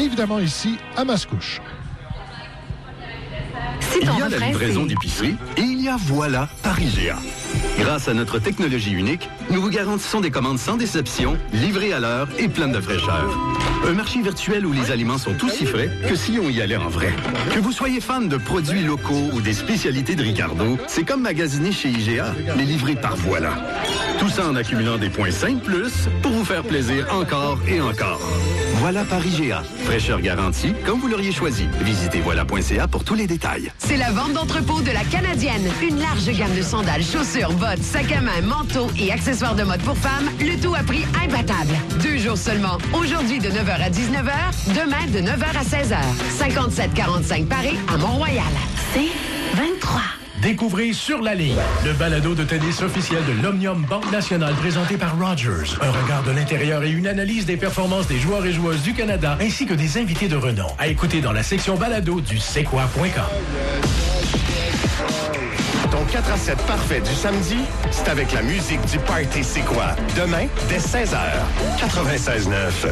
évidemment ici à Mascouche. Il y a la livraison d'épicerie et il y a Voilà par IGA. Grâce à notre technologie unique, nous vous garantissons des commandes sans déception, livrées à l'heure et pleines de fraîcheur. Un marché virtuel où les aliments sont aussi frais que si on y allait en vrai. Que vous soyez fan de produits locaux ou des spécialités de Ricardo, c'est comme magasiner chez IGA, mais livré par Voilà. Tout ça en accumulant des points 5 plus pour vous faire plaisir encore et encore. Voilà par IGA. Fraîcheur garantie, comme vous l'auriez choisi. Visitez voilà.ca pour tous les détails. C'est la vente d'entrepôt de la Canadienne. Une large gamme de sandales, chaussures, bottes, sacs à main, manteaux et accessoires de mode pour femmes. Le tout à prix imbattable. 2 jours seulement. Aujourd'hui de 9h à 19h. Demain de 9h à 16h. 5745 Paris à Mont-Royal. C'est 23. Découvrez Sur la ligne, le balado de tennis officiel de l'Omnium Banque Nationale présenté par Rogers. Un regard de l'intérieur et une analyse des performances des joueurs et joueuses du Canada ainsi que des invités de renom. À écouter dans la section balado du c'est-quoi.com. Ton 4 à 7 parfait du samedi, c'est avec la musique du Party C'est quoi? Demain, dès 16h. 96.9.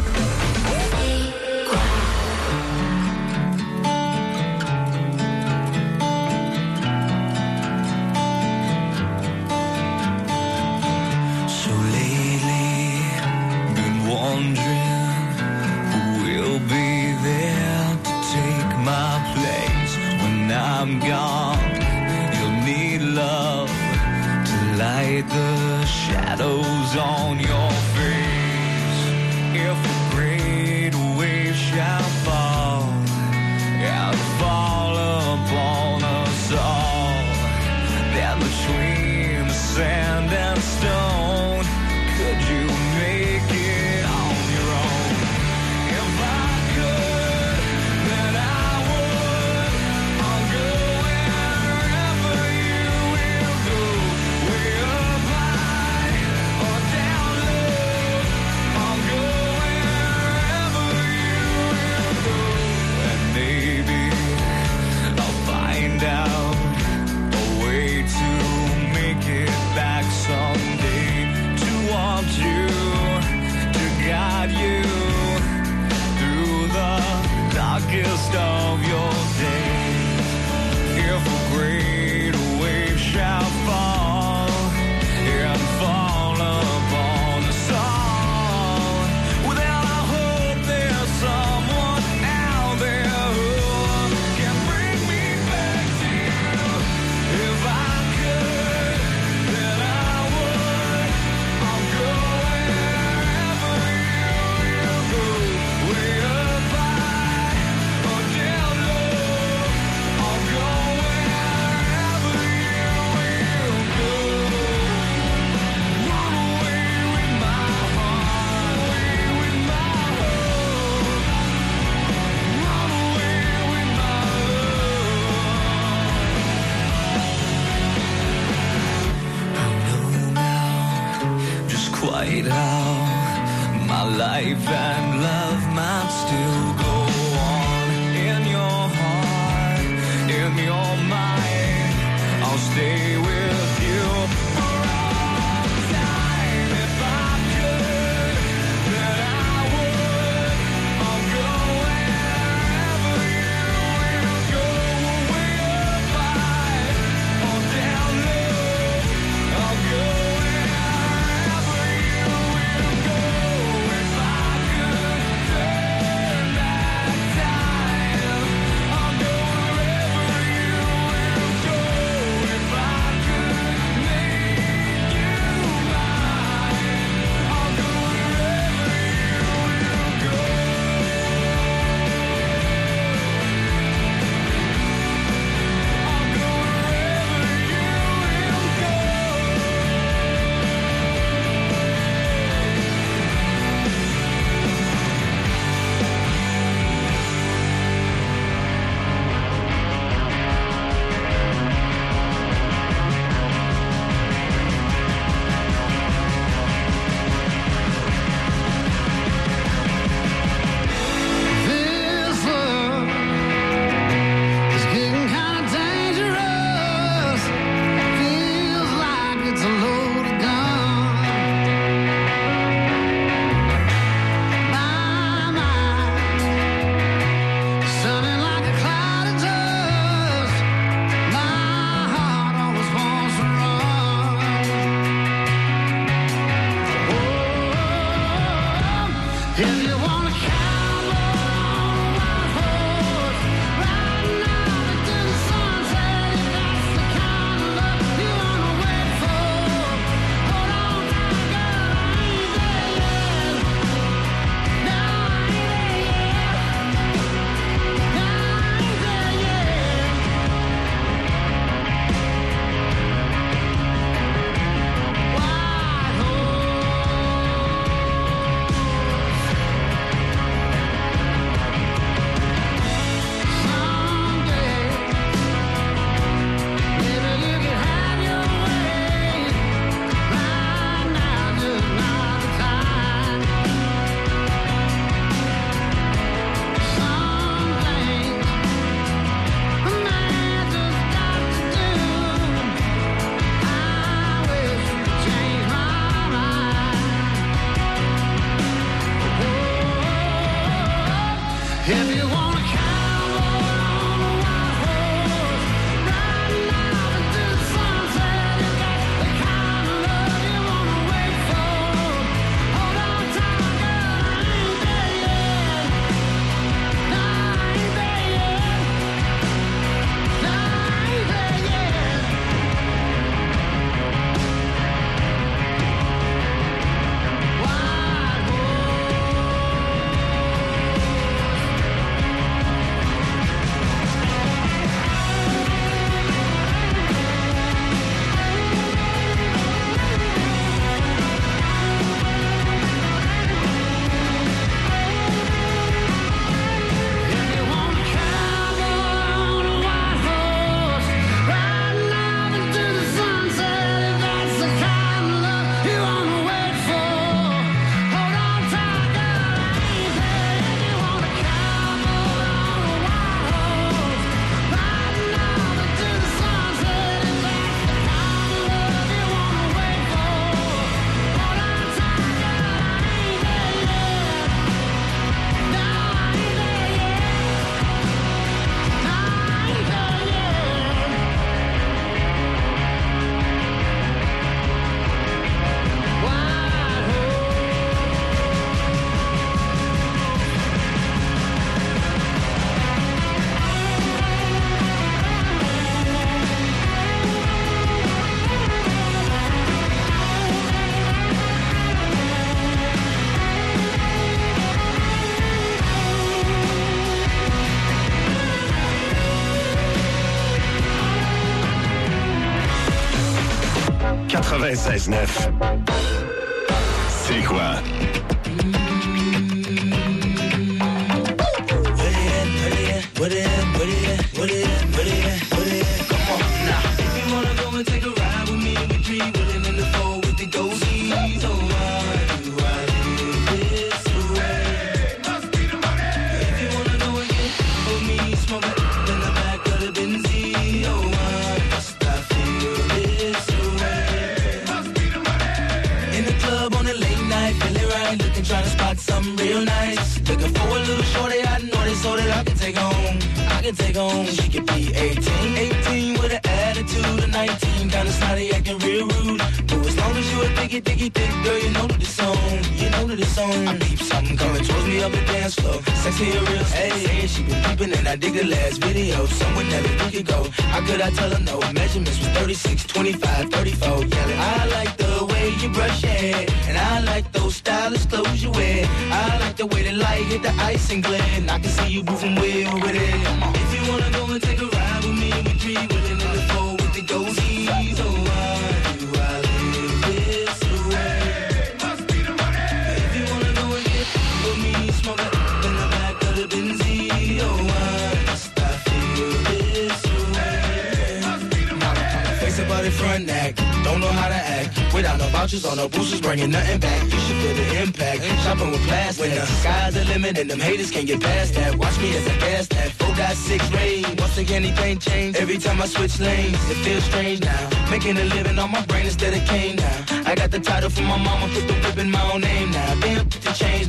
I'm gone, you'll need love to light the shadows on your face. If a great wave shall fall and fall upon us all, then between the sand and stone, could you make it on your own? If I could, then I would. I'll go wherever you will go, way up high or down low. I'll go wherever you will go, and maybe I'll find out a way to make it back someday, to want you, to guide you through the darkest of your days. If a great wave shall fall and fall upon us all, well then I hope there's someone out there who can bring me back to you. If I could, then I would. I'll go wherever you will go, way up high or down low. I'll go wherever you will go. Run away with my heart, away with my hope. Run away with my love. I know now just quite how my life and love might still go on. In your heart, in your mind, I'll stay with you for all time. If I could, then I would. I'll go wherever you will go, way up high or down low. I'll go wherever you will go. If I could turn back C'est quoi? Take home, she could be 18 with an attitude of 19, kinda snotty, acting real rude. But as long as you a thick girl, you know that it's on. I peep something coming towards me up the dance floor. Sexy and real, hey, she been peeping and I dig the last video. Somewhere never we could go. How could I tell her no? Measurements was 36, 25, 34. Yelling, I like the way you brush your hair, and I like those stylish clothes you wear. I like the way the light hit the ice and glare, and I can see you moving way over there. If you wanna go and take a ride with me, we three women in the four with the ghosties. Oh, why do I live this way? Must be the money. If you wanna go and get with me, smoke it in the back of the Benzie. Oh, why must I feel this way? Must be the money. Face about it front neck, don't know how to act. Without no vouchers or no boosters, bringing nothing back. You should feel the impact. Shopping with plastic. When the sky's the limit and them haters can't get past that. Watch me as I gas that 4.6 range. Once again, anything change. Every time I switch lanes, it feels strange now. Making a living on my brain instead of cane now. I got the title from my mama, put the whip in my own name now. Damn, put the change now. Running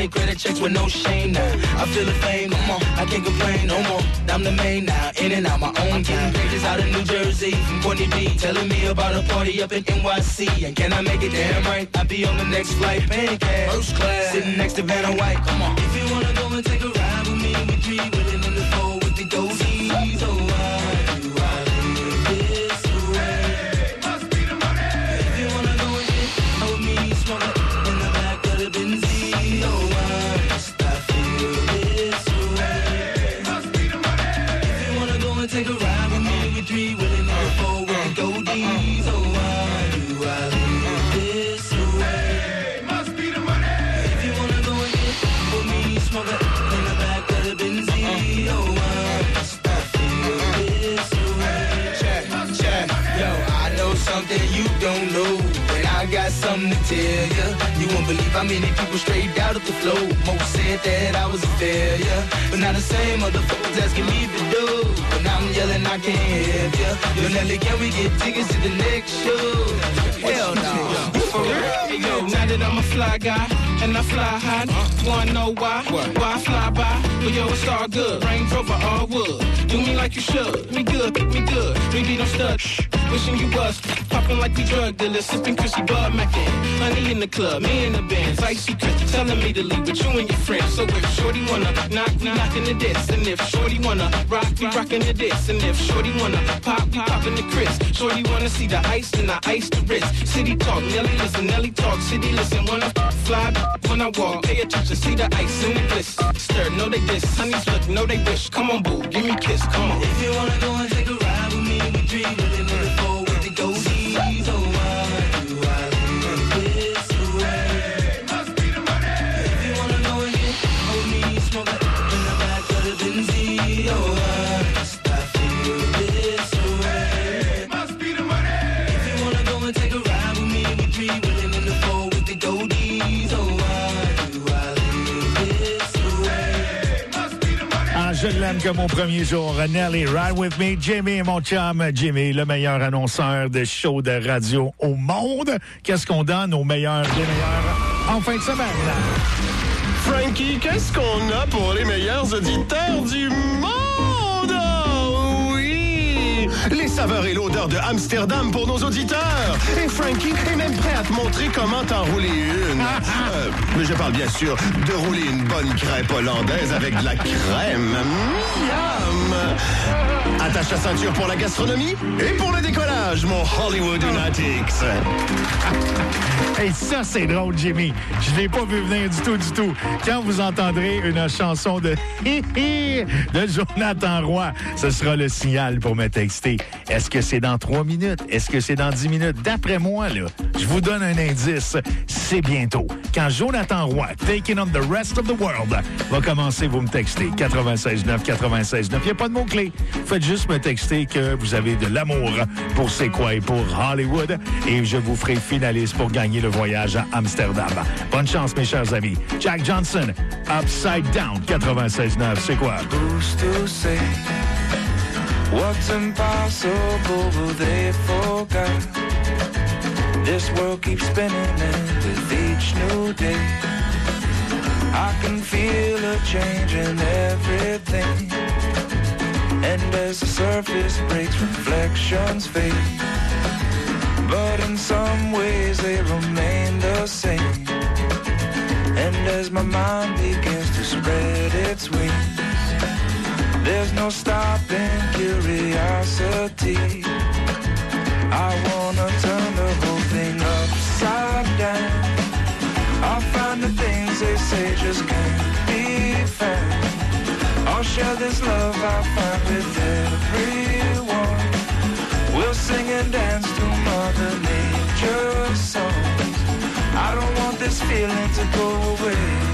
make credit checks with no shame now. I feel the fame, come on, I can't complain no more. I'm the main now, in and out my own game. Pages out of New Jersey from Courtney B, telling me about a party up in NYC. And can I make it damn right? I'll be on the next flight, paying cash, first class, sitting next to Vanna White. Come on. If you wanna go and take a ride with me, we three willing in the four with the goldies. Oh, why do I live this way? Must be the money. If you wanna go and get with me, smoke up in the back of the Benzie. Oh, why must I feel this way? Must be the money. If you wanna go and take a ride with me, we three willing in the four with the goldies. Oh, why do I live this way? Must be the money. If you wanna go and get with me, smoke up in the back of the Benzie. Oh, why must I feel this way? Check. Yo, I know something you don't know, and I got something to tell ya. You won't believe how many people straight out of the flow. Most said that I was a failure, but now the same motherfuckers asking me to do. When I'm yelling, I can't help ya. Yo, Nelly, can we get tickets to the next show? Hell no. For real? Yo, now that I'm a fly guy, and I fly high, wanna know why? Why I fly by? Well, yo, it's all good. Range Rover, all wood. Do me like you should. Me good. Maybe don't stud. Wishing you was popping like we drug dealers, sipping Chrissy Bud Mackin. Honey in the club, me in the bands, icy Chris telling me to leave with you and your friends. So if Shorty wanna knock, we knockin' the diss. And if Shorty wanna rock, we rockin' the diss. And if Shorty wanna pop, we poppin' the Chris. Shorty wanna see the ice, then I ice the wrist. City talk, Nelly talk, city listen. When I fly, when I walk, pay attention, see the ice in the bliss. Stir, know they diss, honeys look, know they wish. Come on, boo, give me a kiss, come on. If you wanna go and take a ride with me, we dream with it. Goldies, oh, why do I live this way? Must be the money. If you wanna go and get with me, smoke it in the back of the Benzie. Oh, why must I feel this way? Must be the money. If you wanna go and take a ride with me, we three willing in the four with the goldies. Oh, why do I live this way? Must be the money. Ah, je l'aime comme mon premier jour. Nelly, Ride With Me. Jimmy, mon chum, Jimmy, le meilleur annonceur de show de radio au monde. Qu'est-ce qu'on donne aux meilleurs des meilleurs en fin de semaine? Frankie, qu'est-ce qu'on a pour les meilleurs auditeurs du monde? Oh, oui! Les saveurs et l'odeur de Amsterdam pour nos auditeurs. Et Frankie est même prêt à te montrer comment t'enrouler une. Mais je parle bien sûr de rouler une bonne crêpe hollandaise avec de la crème. Miam! Attache ta ceinture pour la gastronomie et pour le décollage, mon Hollywood Lunatics. Et ça, c'est drôle, Jimmy. Je l'ai pas vu venir du tout. Quand vous entendrez une chanson de Jonathan Roy, ce sera le signal pour me texter. Est-ce que c'est dans 3 minutes? Est-ce que c'est dans 10 minutes? D'après moi, là, je vous donne un indice. C'est bientôt. Quand Jonathan Roy, Taking on the Rest of the World, va commencer, vous me textez. 96.9, 96.9. Il n'y a pas de mots-clés. Faites juste me texter que vous avez de l'amour pour C'est quoi et pour Hollywood. Et je vous ferai finaliste pour gagner le voyage à Amsterdam. Bonne chance, mes chers amis. Jack Johnson, Upside Down, 96.9. C'est quoi? Who's to say what's impossible will they forget? This world keeps spinning and with each new day I can feel a change in everything. And as the surface breaks, reflections fade. But in some ways they remain the same. And as my mind begins to spread its wings, there's no stopping curiosity. I wanna turn the whole thing upside down. I'll find the things they say just can't be found. I'll share this love I find with everyone. We'll sing and dance to Mother Nature's songs. I don't want this feeling to go away.